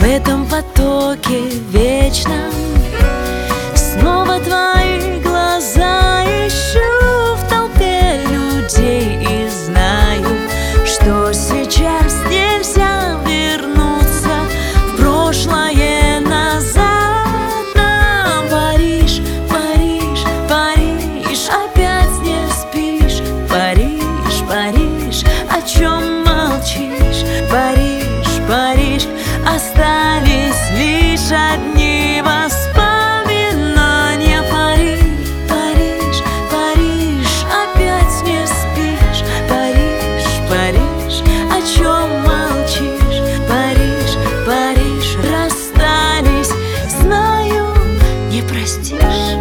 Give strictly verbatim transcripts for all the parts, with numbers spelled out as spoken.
этом потоке вечном снова твои глаза ищу в толпе людей и знаю, что сейчас нельзя вернуться в прошлое назад. Нам Париж, Париж, Париж, опять не спишь. Париж, Париж, о чем молчишь? Париж, Париж, остались лишь одни воспоминания. Париж, Париж, Париж, опять не спишь. Париж, Париж, о чем молчишь? Париж, Париж, расстались, знаю, не простишь.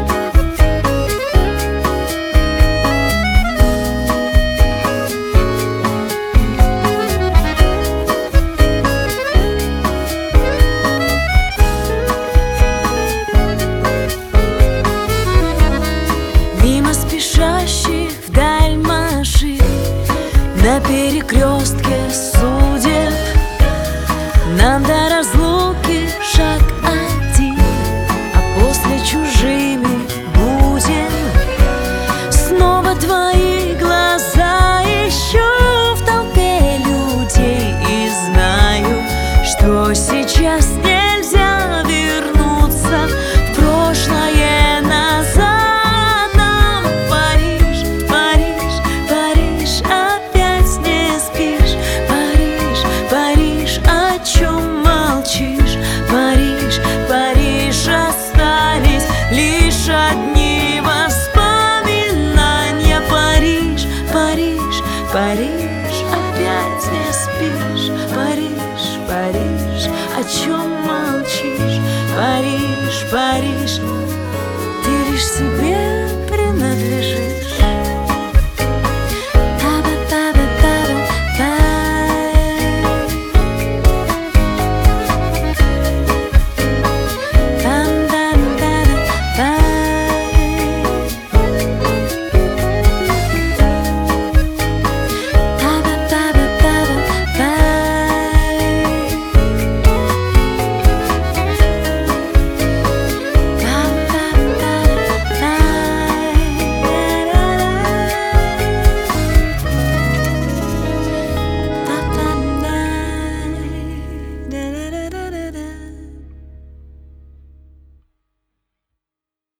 Спешащих вдаль машин на перекрестке судеб, нам до разлуки шаг один, а после чужими будем. Снова твои глаза ищу в толпе людей и знаю, что сейчас нельзя вернуться в прошлое назад. Париж, Париж, остались лишь одни воспоминания. Париж, Париж, Париж, опять не спишь. Париж, Париж, о чем молчишь? Париж, Париж, ты лишь себе принадлежишь.